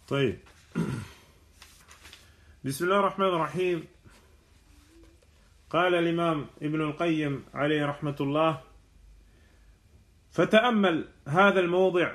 طيب بسم الله الرحمن الرحيم. قال الإمام ابن القيم عليه رحمة الله: فتأمل هذا الموضع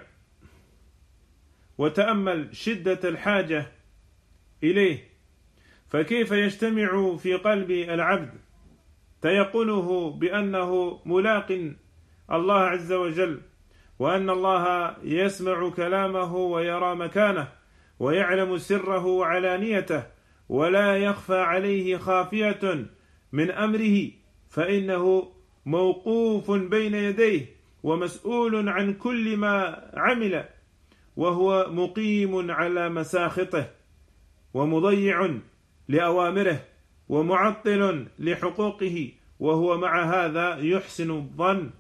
وتأمل شدة الحاجة إليه، فكيف يجتمع في قلب العبد تيقنه بأنه ملاق الله عز وجل، وأن الله يسمع كلامه ويرى مكانه ويعلم سره وعلانيته، ولا يخفى عليه خافية من أمره، فإنه موقوف بين يديه ومسؤول عن كل ما عمل، وهو مقيم على مساخطه ومضيع لأوامره ومعطل لحقوقه، وهو مع هذا يحسن الظن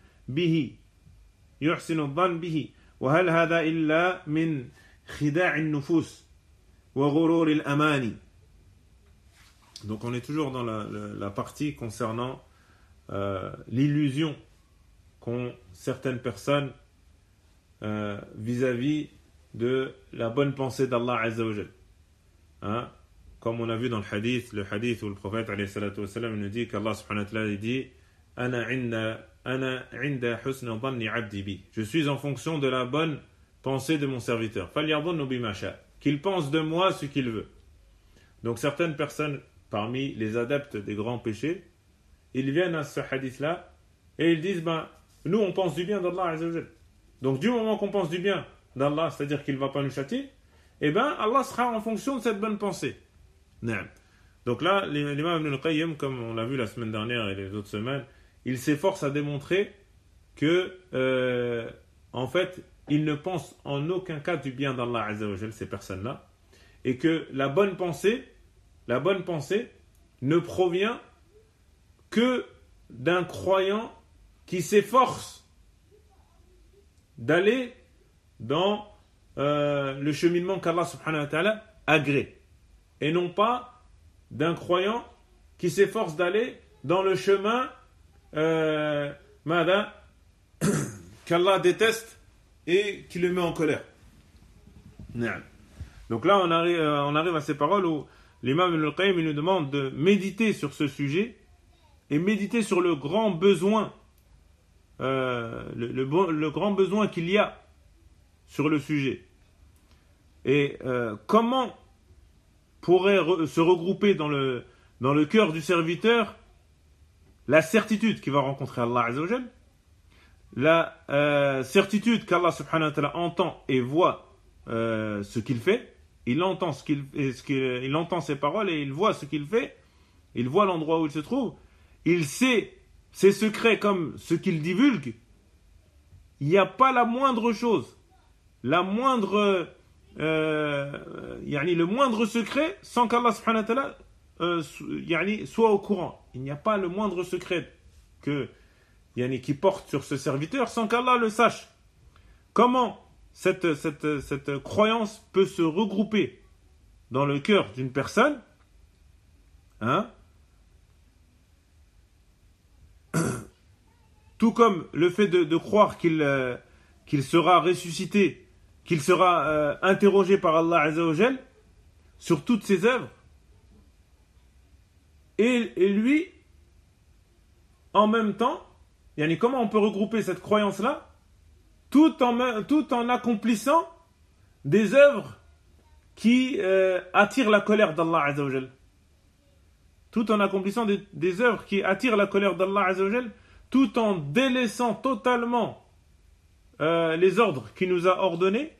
به. وهل هذا إلا من خداع النفوس وغرور الأماني. Donc on est toujours dans la partie concernant l'illusion qu'ont certaines personnes vis-à-vis de la bonne pensée d'Allah Azza wa Jal. Hein? Comme on a vu dans le hadith où le prophète alayhi salatu wassalam nous dit qu'Allah subhanahu wa ta'ala dit Ana inda husna dhanni abdi bi. Je suis en fonction de la bonne pensée de mon serviteur. Falyadhunnu bima sha. Qu'il pense de moi ce qu'il veut. Donc certaines personnes parmi les adeptes des grands péchés, ils viennent à ce hadith-là et ils disent nous on pense du bien d'Allah Azza wa Jal. Donc du moment qu'on pense du bien d'Allah, c'est-à-dire qu'il ne va pas nous châtier, Allah sera en fonction de cette bonne pensée. Donc là, l'imam Ibn al-Qayyim, comme on l'a vu la semaine dernière et les autres semaines, il s'efforce à démontrer que, en fait, il ne pense en aucun cas du bien d'Allah Azza wa Jal, ces personnes-là, et que la bonne pensée ne provient que d'un croyant qui s'efforce d'aller dans le cheminement qu'Allah subhanahu wa ta'ala agrée, et non pas d'un croyant qui s'efforce d'aller dans le chemin qu'Allah déteste et qui le met en colère. Donc là on arrive à ces paroles où l'imam Ibn al-Qayyim nous demande de méditer sur ce sujet et méditer sur le grand besoin le grand besoin qu'il y a sur le sujet, et comment pourrait se regrouper dans le cœur du serviteur la certitude qu'il va rencontrer Allah Azza wa Jal, la certitude qu'Allah subhanahu wa ta'ala entend et voit ce qu'il fait. Il entend il entend ses paroles et il voit ce qu'il fait, il voit l'endroit où il se trouve, il sait ses secrets comme ce qu'il divulgue. Il n'y a pas la moindre chose, le moindre secret sans qu'Allah subhanahu wa ta'ala soit au courant. Il n'y a pas le moindre secret qui porte sur ce serviteur sans qu'Allah le sache. Comment cette croyance peut se regrouper dans le cœur d'une personne, tout comme le fait de croire qu'il sera ressuscité, qu'il sera interrogé par Allah Azza wa Jal sur toutes ses œuvres, et lui en même temps, comment on peut regrouper cette croyance-là tout en accomplissant des œuvres qui attirent la colère d'Allah Azza wa Jal, tout en accomplissant des œuvres qui attirent la colère d'Allah Azza wa Jal, tout en délaissant totalement les ordres qu'il nous a ordonnés,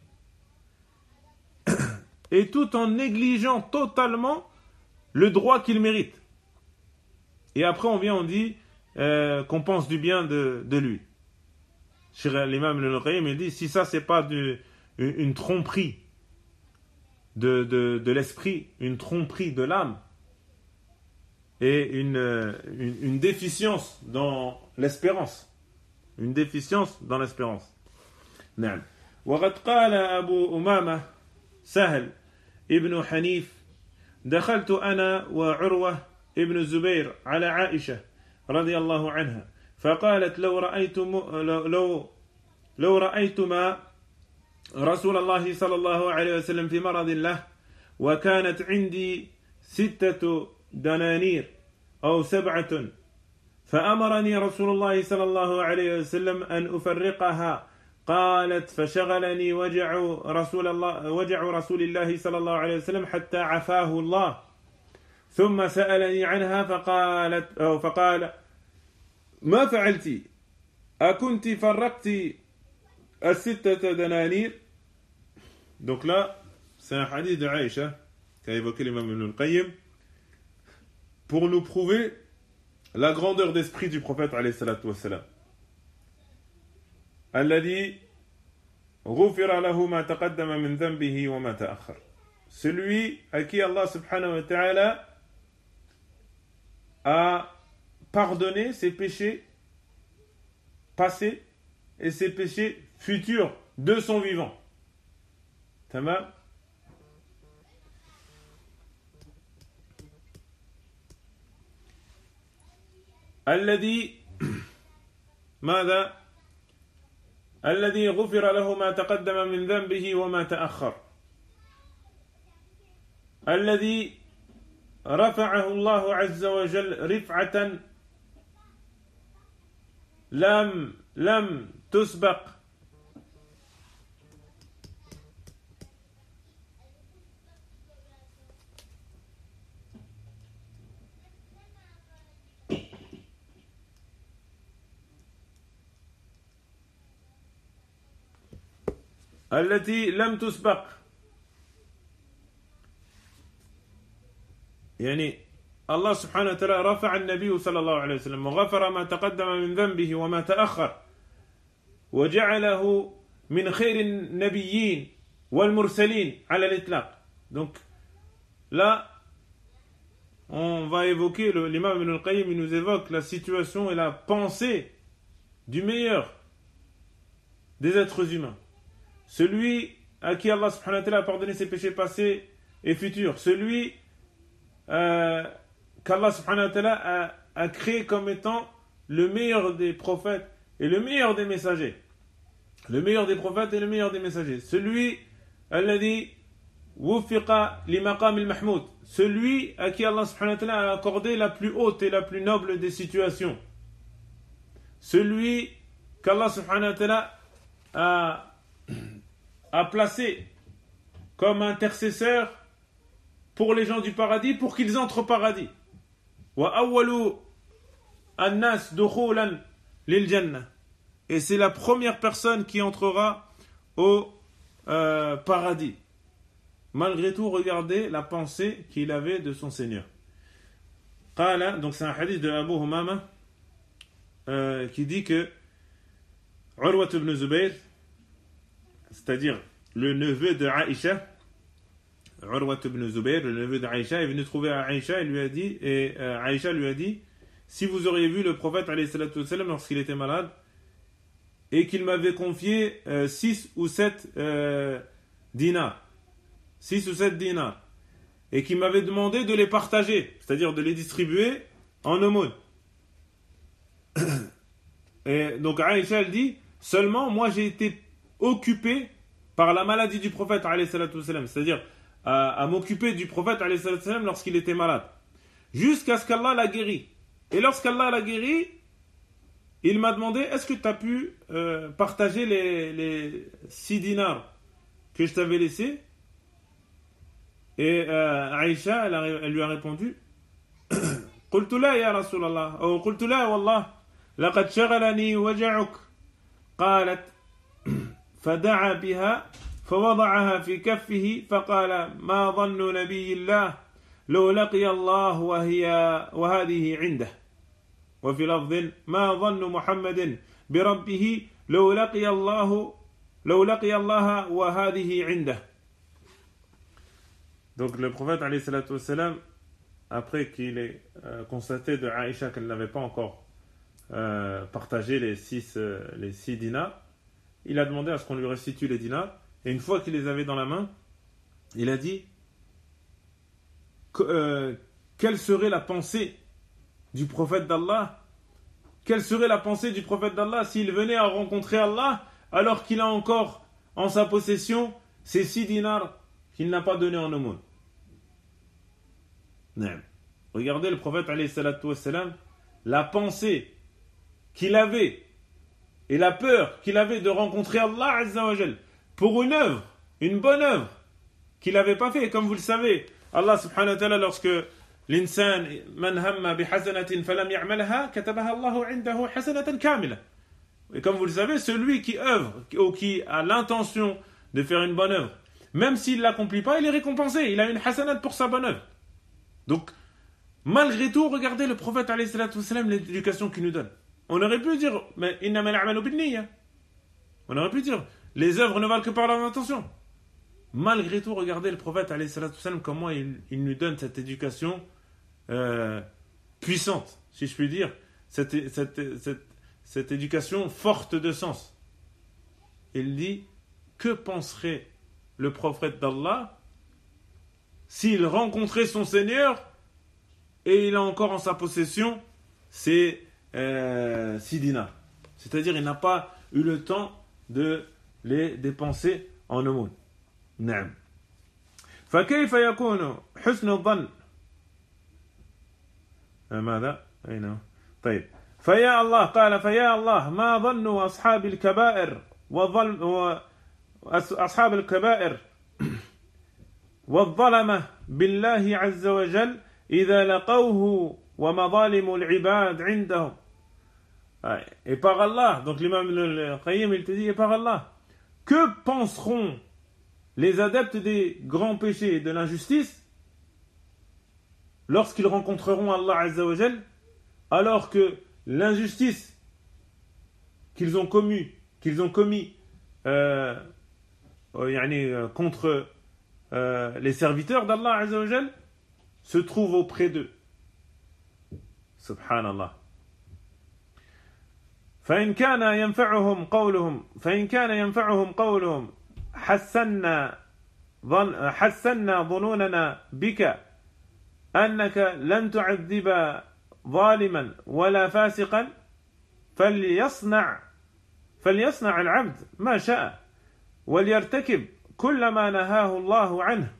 et tout en négligeant totalement le droit qu'il mérite. Et après on dit qu'on pense du bien de lui. L'imam Ibn al-Qayyim, il dit, si ça c'est pas une tromperie de l'esprit, une tromperie de l'âme, et une déficience dans l'espérance, نعم. وقد قال أبو أمامة سهل ابن حنيف: دخلت أنا وعروة ابن الزبير على عائشة رضي الله عنها فقالت: لو رأيتما رسول الله صلى الله عليه وسلم في مرض له وكانت عندي 6 دنانير أو 7 فأمرني رسول الله صلى الله عليه وسلم أن أفرقها قالت فشغلني وجع رسول الله صلى الله عليه وسلم حتى عفاه الله ثم سألني عنها فقال ما فعلت أكنت فرقت 6 دنانير. Donc là c'est un hadith de Aïcha qu'a évoqué l'imam Ibn al-Qayyim pour nous prouver la grandeur d'esprit du prophète alayhi salatu wassalam. Alladhi ghufira lahu ma taqaddama min dhanbihi wa ma ta'akhkhar. Celui à qui Allah subhanahu wa ta'ala a pardonné ses péchés passés et ses péchés futurs de son vivant. Tamam. الذي ماذا؟ الذي غفر له ما تقدم من ذنبه وما تأخر. الذي رفعه الله عز وجل رفعة لم تسبق التي لم تسبق يعني الله سبحانه وتعالى رفع النبي صلى الله عليه وسلم وغفر ما تقدم من ذنبه وما تأخر وجعله من خير النبيين والمرسلين على الإطلاق. Donc là on va évoquer l'imam Ibn al-Qayyim, il nous évoque la situation et la pensée du meilleur des êtres humains, celui à qui Allah subhanahu wa ta'ala a pardonné ses péchés passés et futurs, celui qu'Allah subhanahu wa ta'ala a créé comme étant le meilleur des prophètes et le meilleur des messagers. Le meilleur des prophètes et le meilleur des messagers. Celui alladhi wufiqa li maqam al-mahmoud. Celui à qui Allah subhanahu wa ta'ala a accordé la plus haute et la plus noble des situations. Celui qu'Allah subhanahu wa ta'ala a placé comme intercesseur pour les gens du paradis, pour qu'ils entrent au paradis. Wa awwalu an-nas dukhulan lil jannah. Et c'est la première personne qui entrera au paradis. Malgré tout, regardez la pensée qu'il avait de son Seigneur. Qala, donc c'est un hadith de Abu Humama qui dit que Urwa ibn Zubayr, c'est-à-dire le neveu de Aïcha, Urwa ibn Zubayr, le neveu d'Aïcha, est venu trouver Aïcha et lui a dit, Aïcha lui a dit, si vous auriez vu le prophète alayhi salatu wassalam lorsqu'il était malade et qu'il m'avait confié 6 ou 7 dinars, 6 ou 7 dinars, et qu'il m'avait demandé de les partager, c'est-à-dire de les distribuer en aumône. Et donc Aïcha elle dit, seulement moi j'ai été occupé par la maladie du prophète alayhi salatu wassalam, c'est-à-dire à m'occuper du prophète alayhi salatu wassalam lorsqu'il était malade, jusqu'à ce qu'Allah l'a guéri. Et lorsqu'Allah l'a guéri, il m'a demandé, est-ce que tu as pu partager les 6 dinars que je t'avais laissés? Et Aïcha, elle lui a répondu, قلت لا يا رسول الله أو قلت لا والله لقد شغلني وجعك. قالت فدعا بها فوضعها في كفه فقال ما ظن نبي الله لو لقي الله وهذه عنده. وفي لفظ ما ظن محمد بربه لو لقي الله وهذه عنده. Donc le prophète alayhi salatu wassalam, après qu'il ait constaté de Aïcha qu'elle n'avait pas encore partagé les 6 dinars, il a demandé à ce qu'on lui restitue les dinars, et une fois qu'il les avait dans la main, il a dit quelle serait la pensée du prophète d'Allah, quelle serait la pensée du prophète d'Allah s'il venait à rencontrer Allah alors qu'il a encore en sa possession ces 6 dinars qu'il n'a pas donné en aumône. Regardez le prophète alayhi salatu wassalam, la pensée qu'il avait et la peur qu'il avait de rencontrer Allah Azza wa Jal pour une œuvre, une bonne œuvre qu'il n'avait pas fait. Et comme vous le savez, Allah subhanahu wa ta'ala, lorsque l'insan man hamma bi hasanatin falam ya'malha katabaha Allahu 'indahu hasanatan kamila. Et comme vous le savez, celui qui œuvre ou qui a l'intention de faire une bonne œuvre, même s'il ne l'accomplit pas, il est récompensé, il a une hasanat pour sa bonne œuvre. Donc, malgré tout, regardez le prophète alayhi salatu wassalam, l'éducation qu'il nous donne. On aurait pu dire, mais innamal a'malu binniyya. On aurait pu dire, les œuvres ne valent que par leur intention. Malgré tout, regardez le prophète alayhi salatu wassalam, comment il nous donne cette éducation puissante, si je puis dire, cette éducation forte de sens. Il dit, que penserait le prophète d'Allah s'il rencontrait son Seigneur et il a encore en sa possession ces 6 dinars. C'est-à-dire il n'a pas eu le temps de les dépenser en aumône. نعم. فكيف يكون حسن الظن ماذا؟ أين؟ طيب. فيا الله قال فيا الله ما ظن أصحاب الكبائر أصحاب الكبائر والظلمة بالله عز وجل إذا لقوه ومظالم العباد عندهم. Et par Allah, donc l'imam al-Qayyim il te dit, et par Allah, que penseront les adeptes des grands péchés et de l'injustice lorsqu'ils rencontreront Allah Azza wa Jal, alors que l'injustice qu'ils ont commis contre les serviteurs d'Allah Azza wa Jal se trouve auprès d'eux. Subhanallah. فإن كان ينفعهم قولهم حسنا ظنوننا بك أنك لن تعذب ظالما ولا فاسقا فليصنع العبد ما شاء وليرتكب كل ما نهاه الله عنه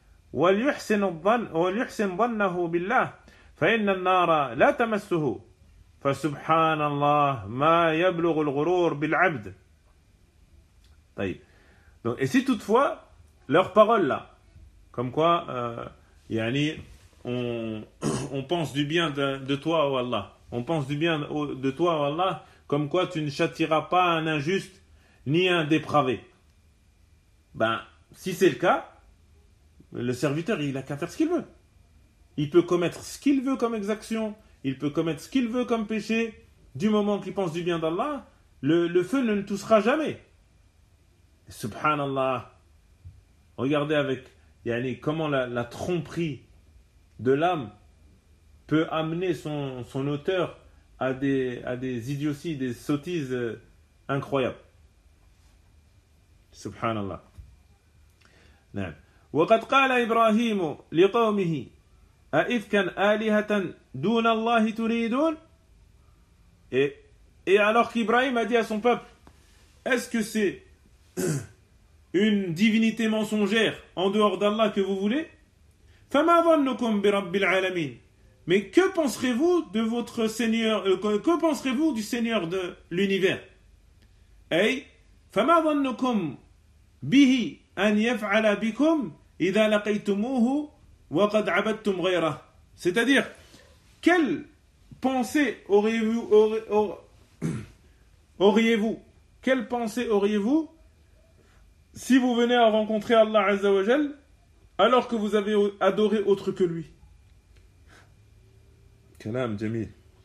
وليحسن ظنه بالله فإن النار لا تمسه فسبحان الله ما يبلغ الغرور بالعبد. طيب. Donc, et si toutefois leurs paroles là, comme quoi on pense du bien de toi, ô Allah, on pense du bien de toi, ô Allah, comme quoi tu ne châtieras pas un injuste ni un dépravé. Si c'est le cas, le serviteur il a qu'à faire ce qu'il veut. Il peut commettre ce qu'il veut comme exaction, il peut commettre ce qu'il veut comme péché, du moment qu'il pense du bien d'Allah, le feu ne le touchera jamais. Subhanallah. Regardez avec comment la tromperie de l'âme peut amener son auteur à des idioties, des sottises incroyables. Subhanallah. نعم. وقد قال إبراهيم لقومه أئفكا آلهة دون الله تريدون. Et alors qu'Ibrahim a dit à son peuple, est-ce que c'est une divinité mensongère en dehors d'Allah que vous voulez? فما ظنكم برب العالمين. Mais que penserez-vous de votre Seigneur, que penserez-vous du Seigneur de l'univers? أي فما ظنكم به أن يفعل بكم إذا لقيتموه وقد عبدتم غيره. C'est-à-dire, quelle pensée auriez-vous si vous venez à rencontrer Allah Azza wa Jal alors que vous avez adoré autre que lui? كلام جميل.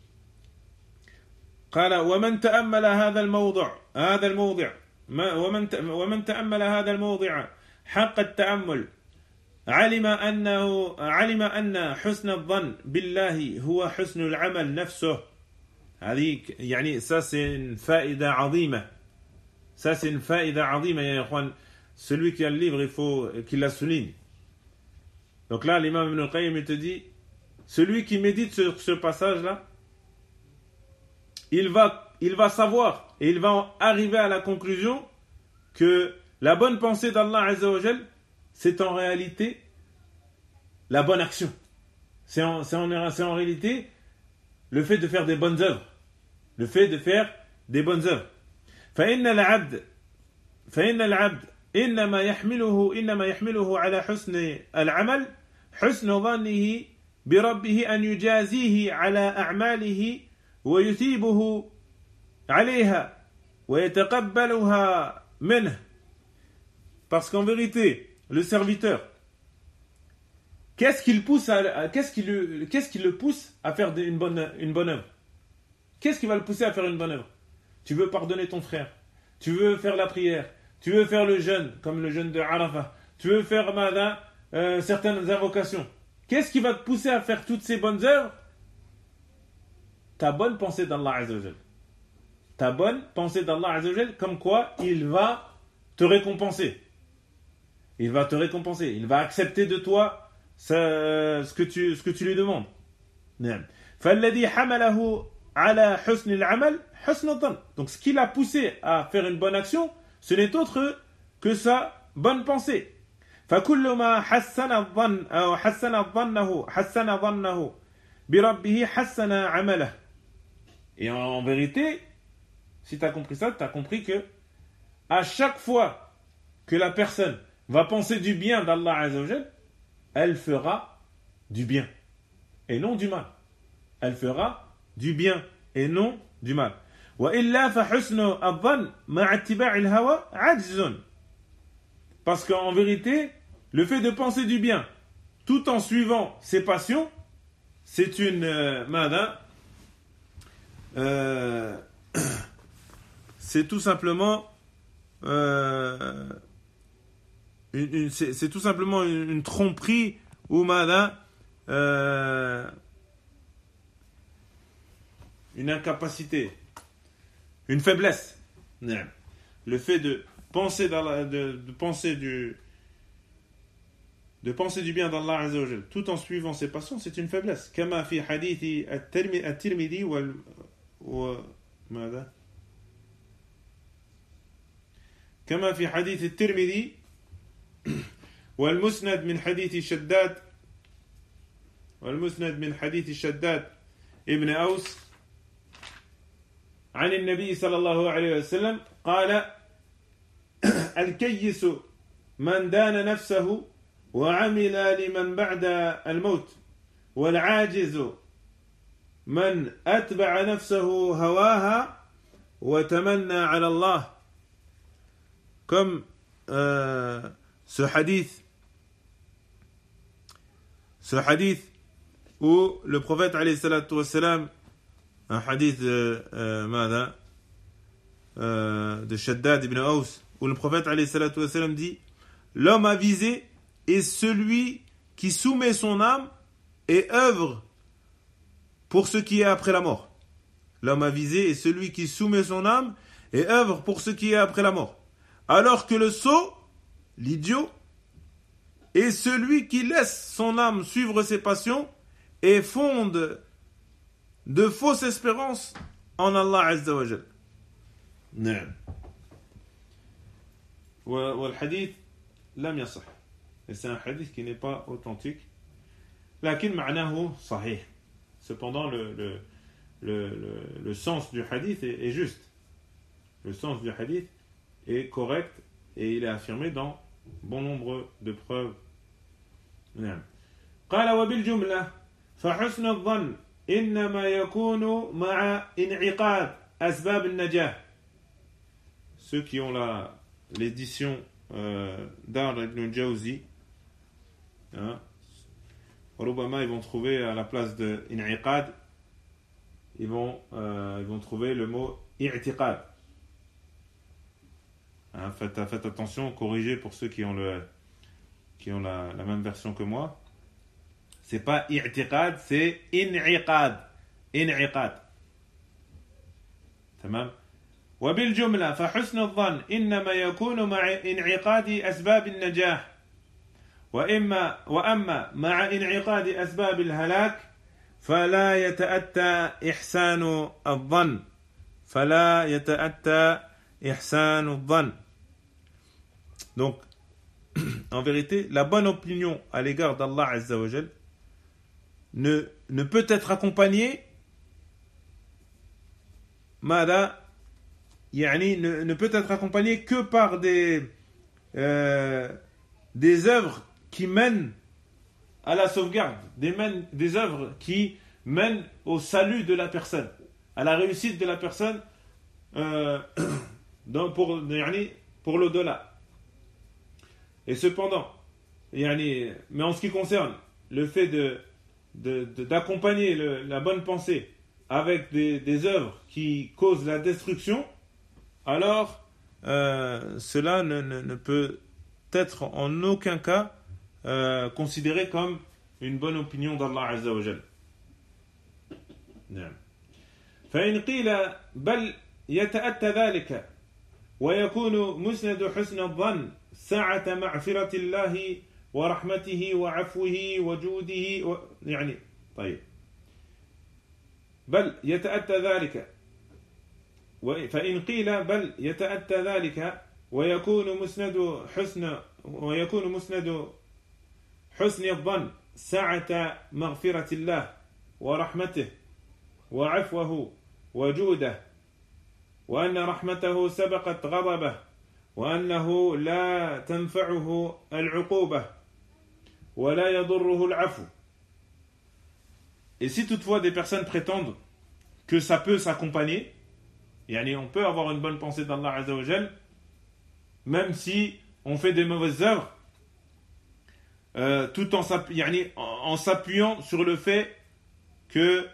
قال ومن تأمل هذا الموضع ومن تأمل هذا الموضع حق التأمل علم أن حسن الظن بالله هو حسن العمل نفسه. هذه ça c'est une faïda عظيمة. Ça c'est une faïda عظيمة يا إخوان. Celui qui a le livre, il faut qu'il la souligne. Donc là l'imam Ibn al-Qayyim il te dit, celui qui médite sur ce passage là, il va savoir et il va arriver à la conclusion que la bonne pensée d'Allah Azza wa Jal, c'est en réalité la bonne action. C'est en réalité le fait de faire des bonnes œuvres. Le fait de faire des bonnes œuvres. فإن العبد إنما يحمله على حسن العمل حسن ظنه بربه أن يجازيه على أعماله ويثيبه عليها ويتقبلها منه. Parce qu'en vérité, le serviteur, qu'est-ce qui le pousse à faire une bonne œuvre? Qu'est-ce qui va le pousser à faire une bonne œuvre? Tu veux pardonner ton frère, tu veux faire la prière, tu veux faire le jeûne, comme le jeûne de Arafah, tu veux faire certaines invocations. Qu'est-ce qui va te pousser à faire toutes ces bonnes œuvres? Ta bonne pensée d'Allah Azza wa Jal. Ta bonne pensée d'Allah Azza wa Jal, comme quoi il va te récompenser. Il va te récompenser. Il va accepter de toi ce que tu lui demandes. فالذي حمله على حسن العمل حسن الظن. Donc ce qui l'a poussé à faire une bonne action, ce n'est autre que sa bonne pensée. فكل ما حسن الظن أو حسن ظنه بربه حسن عمله. Et en vérité, si tu as compris ça, tu as compris que à chaque fois que la personne va penser du bien d'Allah Azza wa Jal, elle fera du bien et non du mal. Elle fera du bien et non du mal. وإلا فحسن الظن مع اتباع الهوى عجز. Parce qu'en vérité, le fait de penser du bien tout en suivant ses passions, c'est c'est tout simplement c'est tout simplement une tromperie ou une incapacité, une faiblesse. Le fait de penser de penser du bien d'Allah Azza wa Jal tout en suivant ses passions, c'est une faiblesse. كما في حديث الترمذي كما في حديث الترمذي والمسند من حديث شداد ابن أوس عن النبي صلى الله عليه وسلم قال الكيس من دان نفسه وعمل لمن بعد الموت والعاجز من أتبع نفسه هواها وتمنى على الله. Comme ce hadith où le prophète alayhi salatu wassalam, un hadith de Shaddad ibn Aus, où le prophète alayhi salatu wassalam dit: l'homme avisé est celui qui soumet son âme et œuvre pour ce qui est après la mort. L'homme avisé est celui qui soumet son âme et œuvre pour ce qui est après la mort. Alors que le sot, l'idiot, est celui qui laisse son âme suivre ses passions et fonde de fausses espérances en Allah Azza wa Jal. والحديث لم يصح. Et c'est un hadith qui n'est pas authentique. لكن معناه صحيح. Cependant, le sens du hadith est juste. Le sens du hadith est correct et il est affirmé dans bon nombre de preuves. قال وبالجملة فحسن الظن إنما يكون مع انعقاد أسباب النجاة. Ceux qui ont l'édition d'Ar ibn Jawzi, ربما ils vont trouver à la place de in'iqad, ils vont trouver le mot i'tiqad. Faites attention, corrigez pour ceux qui ont la même version que moi. C'est pas i'tiqad, c'est in'iqad. تمام. وبالجملة فحسن الظن إنما يكون مع انعقاد أسباب النجاح وأما مع انعقاد أسباب الهلاك فلا يتأتى إحسان الظن. Donc, en vérité, la bonne opinion à l'égard d'Allah Azza wa Jal ne peut être accompagnée ne peut être accompagnée que par des œuvres qui mènent à la sauvegarde, des œuvres qui mènent au salut de la personne, à la réussite de la personne pour l'au-delà. Et cependant, mais en ce qui concerne le fait d'accompagner la bonne pensée avec des œuvres qui causent la destruction, alors cela ne peut être en aucun cas considéré comme une bonne opinion d'Allah Azza wa Jal. فإن قيل بل يتأتى ذلك ويكون مسند حسن الظن سعة مغفرة الله ورحمته وعفوه وجوده طيب بل يتأتى ذلك فإن قيل بل يتأتى ذلك ويكون مسند حسن الظن سعة مغفرة الله ورحمته وعفوه وجوده وأن رحمته سبقت غضبه وأنه لا تنفعه العقوبة ولا يضره العفو. Et si toutefois des personnes prétendent que ça peut s'accompagner, on peut avoir une bonne pensée d'Allah Azza wa Jal, même si on fait des mauvaises œuvres, tout en s'appuyant sur le fait que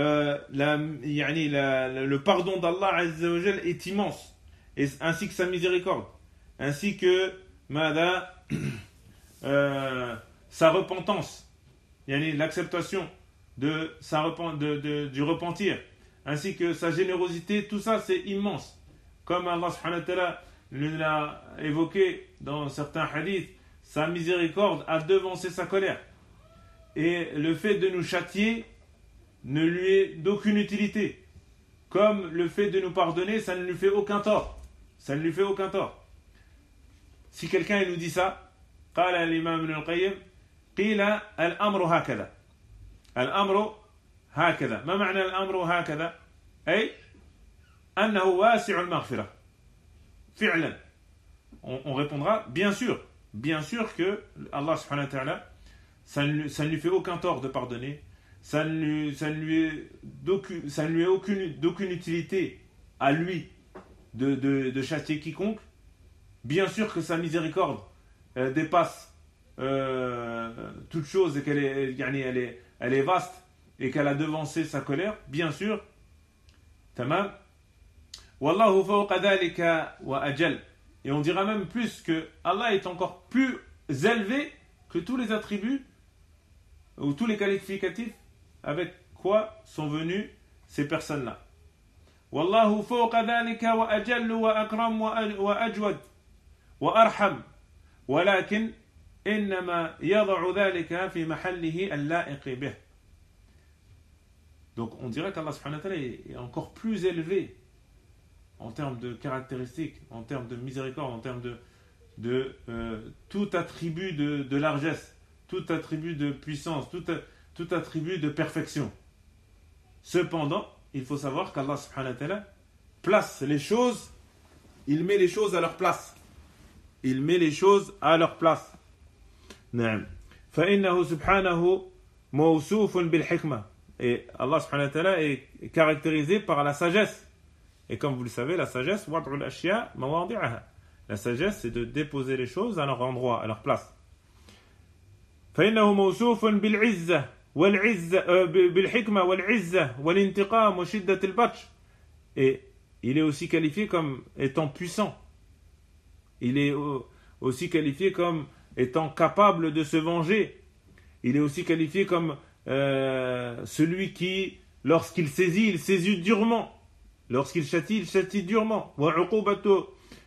le pardon d'Allah Azza wa Jal est immense, ainsi que sa miséricorde, ainsi que sa repentance, l'acceptation du repentir, ainsi que sa générosité. Tout ça c'est immense, comme Allah subhanahu wa ta'ala l'a évoqué dans certains hadiths. Sa miséricorde a devancé sa colère, et le fait de nous châtier ne lui est d'aucune utilité, comme le fait de nous pardonner, ça ne lui fait aucun tort. Si quelqu'un nous dit ça, قال الإمام ابن القيم قيل الأمر هكذا ما معنى الأمر هكذا؟ أي أنه واسع المغفرة فعلا. On répondra bien sûr que Allah subhanahu wa ta'ala, ça ne lui fait aucun tort de pardonner, ça ne lui est d'aucune utilité à lui de châtier quiconque. Bien sûr que sa miséricorde dépasse toute chose, et qu'elle est vaste, et qu'elle a devancé sa colère, bien sûr. Tamam. Wallahu fawqa dhalika wa ajal. Et on dira même plus que Allah est encore plus élevé que tous les attributs ou tous les qualificatifs avec quoi sont venus ces personnes-là. Wallahu fawqa dhalika wa ajal wa akram wa ajwad wa arham. Walakin innama yad'u dhalika fi mahallihi al-la'iq bih. Donc on dirait qu'Allah subhanahu wa ta'ala est encore plus élevé en termes de caractéristiques, en termes de miséricorde, en termes de tout attribut de largesse, tout attribut de puissance, tout attribut de perfection. Cependant, il faut savoir qu'Allah subhanahu wa ta'ala place les choses, il met les choses à leur place. نعم. فإنه سبحانه موصوف بالحكمة. Et Allah subhanahu wa ta'ala est caractérisé par la sagesse. Et comme vous le savez, la sagesse, la sagesse, c'est de déposer les choses à leur endroit, à leur place. فإنه موصوف بالعزة والعزة بالحكمة والعزة والانتقام وشدة البطش. Et il est aussi qualifié comme étant puissant. Il est aussi qualifié comme étant capable de se venger. Il est aussi qualifié comme celui qui, lorsqu'il saisit, il saisit durement. Lorsqu'il châtie, il châtie durement. وعقوبة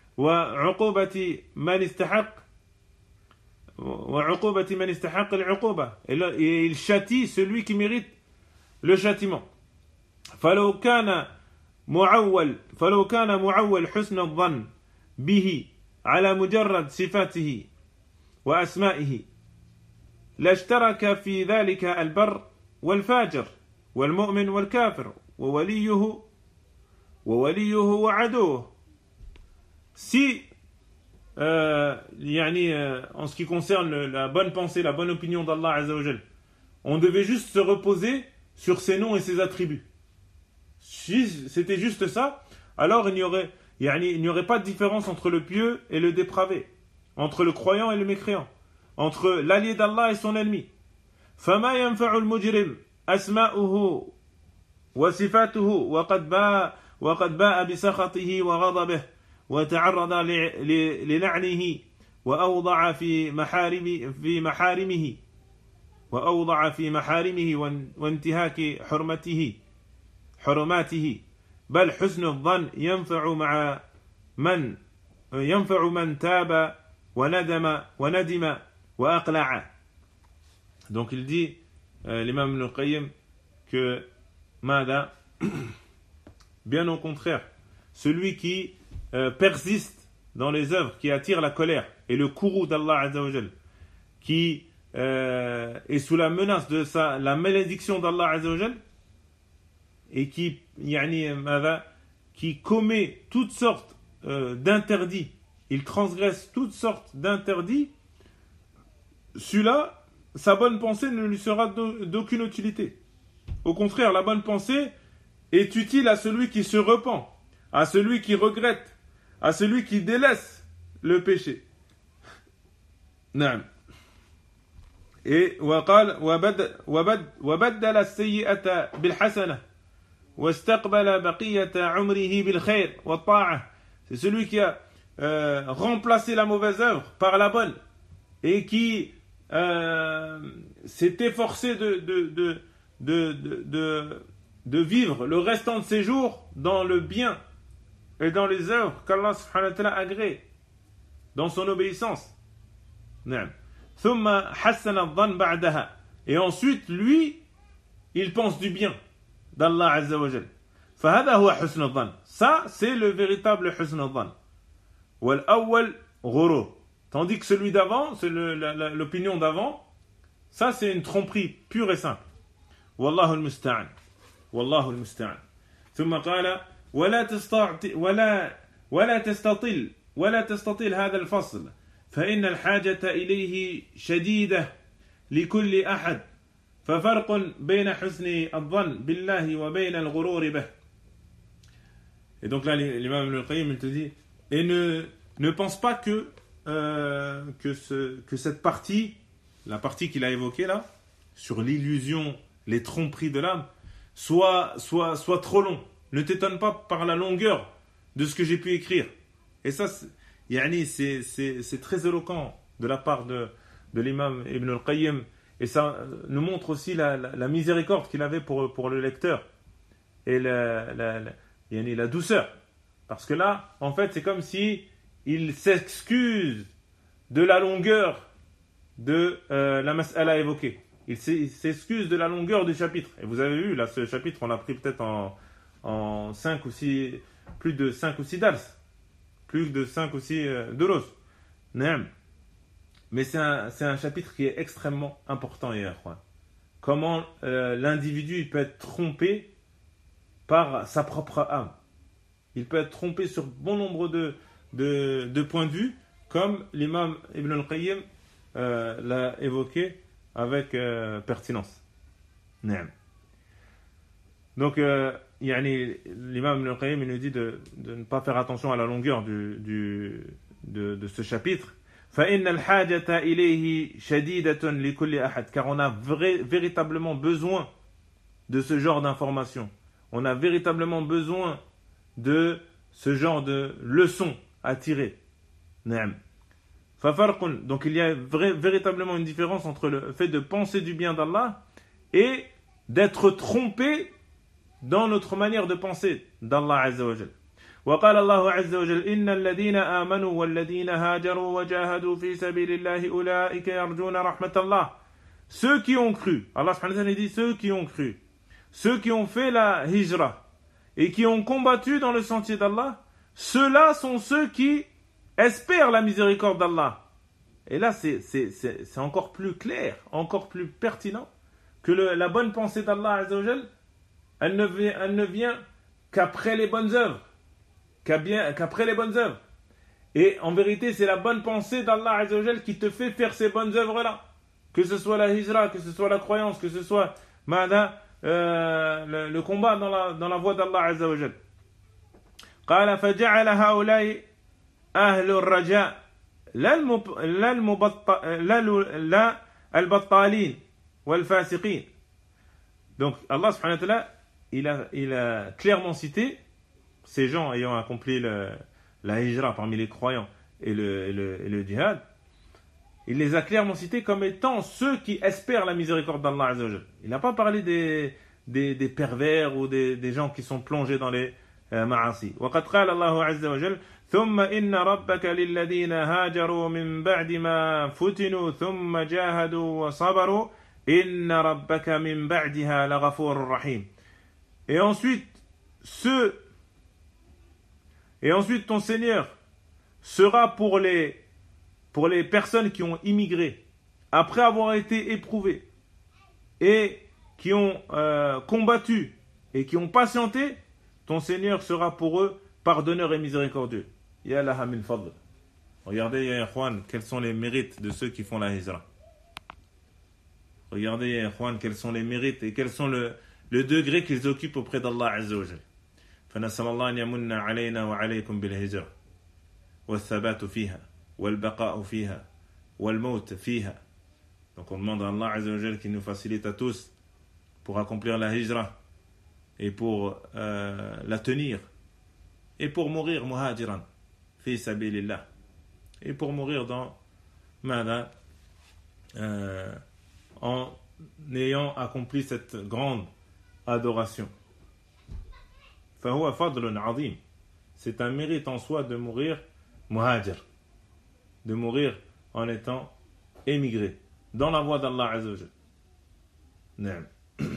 من استحق العقوبة. Et il châtie celui qui mérite le châtiment. فلو كان معول حسن الظن به على مجرد صفاته وأسمائه لاشترك في ذلك البر والفاجر والمؤمن والكافر ووليه وعدوه. Si en ce qui concerne la bonne pensée, la bonne opinion d'Allah Azza wa Jal, on devait juste se reposer sur ses noms et ses attributs. Si c'était juste ça, alors il n'y aurait pas de différence entre le pieux et le dépravé, entre le croyant et le mécréant, entre l'allié d'Allah et son ennemi. فما ينفع المجرم أسماؤه وصفاته وقد باء بسخطه وغضبه وتعرض للعنه وأوضع في محارمه وانتهاك حرماته بل حسن الظن ينفع من تاب وندم وأقلع. Donc il dit l'imam Ibn al-Qayyim que bien au contraire, celui qui persiste dans les œuvres qui attirent la colère et le courroux d'Allah Azza wa Jal, qui est sous la menace de la malédiction d'Allah Azza wa Jal, et qui commet toutes sortes d'interdits, il transgresse toutes sortes d'interdits, celui-là, sa bonne pensée ne lui sera d'aucune utilité. Au contraire, la bonne pensée est utile à celui qui se repent, à celui qui regrette, à celui qui délaisse le péché. Et وقال وبدل السيئة بالحسنة واستقبل بقية عمره بالخير والطاعة. C'est celui qui a remplacé la mauvaise œuvre par la bonne et qui s'est efforcé de vivre le restant de ses jours dans le bien et dans les œuvres qu'Allah subhanahu wa ta'ala agrée, dans son obéissance. ثم حسن الظن بعدها. Et ensuite, lui, il pense du bien d'Allah Azza wa Jal. فهذا هو حسن الظن. Ça, c'est le véritable حسن الظن. والأول غرور. Tandis que celui d'avant, c'est l'opinion d'avant, ça c'est une tromperie pure et simple. والله المستعان. والله المستعان. ثم قال ولا تستطيل هذا الفصل فإن الحاجة إليه شديدة لكل أحد ففرق بين حسن الظن بالله وبين الغرور به. Et donc là l'imam Ibn al-Qayyim il te dit et ne pense pas que cette partie, la partie qu'il a évoquée là, sur l'illusion, les tromperies de l'âme, soit trop long. Ne t'étonne pas par la longueur de ce que j'ai pu écrire. Et ça, c'est très éloquent de la part de l'imam Ibn al-Qayyim. Et ça nous montre aussi la miséricorde qu'il avait pour le lecteur. Et la douceur. Parce que là, en fait, c'est comme si il s'excuse de la longueur de la mas'ala évoquée. Il s'excuse de la longueur du chapitre. Et vous avez vu, là, ce chapitre, on l'a pris peut-être en 5 ou 6, plus de 5 ou 6 dals. Plus de 5 ou 6 dolos. Mais c'est un chapitre qui est extrêmement important, comment l'individu il peut être trompé par sa propre âme. Il peut être trompé sur bon nombre de points de vue, comme l'imam Ibn al-Qayyim l'a évoqué avec pertinence. Donc, l'imam Ibn al-Qayyim il nous dit de ne pas faire attention à la longueur de ce chapitre. فَإِنَّ الْحَاجَةَ إِلَيْهِ شَدِيدَةٌ لِكُلِّ أَحَدٍ. Car on a véritablement besoin de ce genre d'informations. On a véritablement besoin de ce genre de leçons à tirer. Donc il y a véritablement une différence entre le fait de penser du bien d'Allah et d'être trompé dans notre manière de penser d'Allah Azza wa Jal. وقال الله عز وجل إن الذين آمنوا والذين هاجروا وجاهدوا في سبيل الله أولئك يرجون رحمة الله. Ceux qui ont cru, Allah subhanahu wa ta'ala dit ceux qui ont cru, ceux qui ont fait la hijra et qui ont combattu dans le sentier d'Allah, ceux-là sont ceux qui espère la miséricorde d'Allah. Et là, c'est encore plus clair, encore plus pertinent que la bonne pensée d'Allah Azza wa Jal, elle ne vient qu'après les bonnes œuvres. Qu'après les bonnes œuvres. Et en vérité, c'est la bonne pensée d'Allah Azza wa Jal qui te fait faire ces bonnes œuvres-là. Que ce soit la hijra, que ce soit la croyance, que ce soit le combat dans la voie d'Allah Azza wa Jal. قال فجعل هؤلاء أهل الرجاء لا البطالين والفاسقين. Donc Allah subhanahu wa ta'ala, il a clairement cité ces gens ayant accompli la hijra parmi les croyants et le djihad. Il les a clairement cités comme étant ceux qui espèrent la miséricorde d'Allah Azza wa Jal. Il n'a pas parlé des pervers ou des gens qui sont plongés dans les معاصي. وقد قال الله عز وجل ثم إن ربك للذين هاجروا من بعد ما فتنوا ثم جاهدوا وصبروا إن ربك من بعدها لغفور رحيم. Et ensuite ton Seigneur sera pour les personnes qui ont immigré après avoir été éprouvés et qui ont combattu et qui ont patienté. Ton Seigneur sera pour eux pardonneur et miséricordieux. Ya laha min fadl. Regardez, ya ikhwan, quels sont les mérites de ceux qui font la hijra. Regardez, ya ikhwan, quels sont les mérites et quels sont le degré qu'ils occupent auprès d'Allah Azza wa Jal. فنسأل الله أن يمن علينا وعليكم بالهجرة والثبات فيها والبقاء فيها والموت فيها. Donc on demande à Allah Azza wa Jal qu'il nous facilite à tous pour accomplir la hijra et pour la tenir et pour mourir muhajiran fi sabilillah et pour mourir dans en ayant accompli cette grande adoration. فهو فضل عظيم. C'est un mérite en soi de mourir muhajir, de mourir en étant émigré dans la voie d'Allah Azza wa Jal. Naam.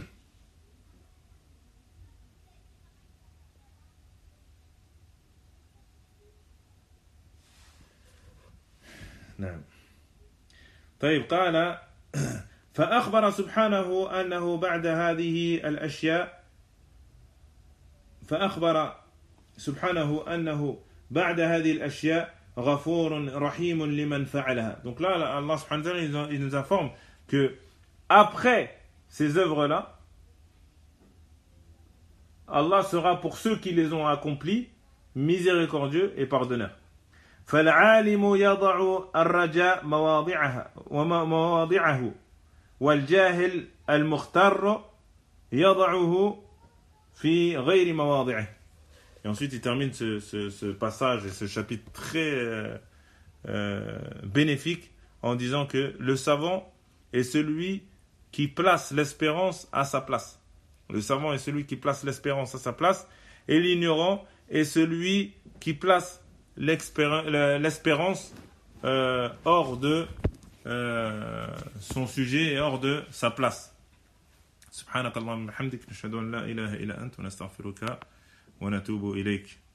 نعم. طيب قال فأخبر سبحانه أنه بعد هذه الأشياء غفور رحيم لمن فعلها. Donc là Allah subhanahu wa ta'ala il nous informe que après ces œuvres-là, Allah sera pour ceux qui les ont accomplies miséricordieux et pardonneur. فالعالم يضع الرجاء مواضعه والجاهل المختار يضعه في غير مواضعه. Et ensuite il termine ce passage et ce chapitre très bénéfique en disant que le savant est celui qui place l'espérance à sa place. Le savant est celui qui place l'espérance à sa place et l'ignorant est celui qui place l'espérance hors de son sujet et hors de sa place. Subhanakallahumma wa bihamdik, nashhadu an la ilaha illa anta wa nastaghfiruka wa natubu ilayk.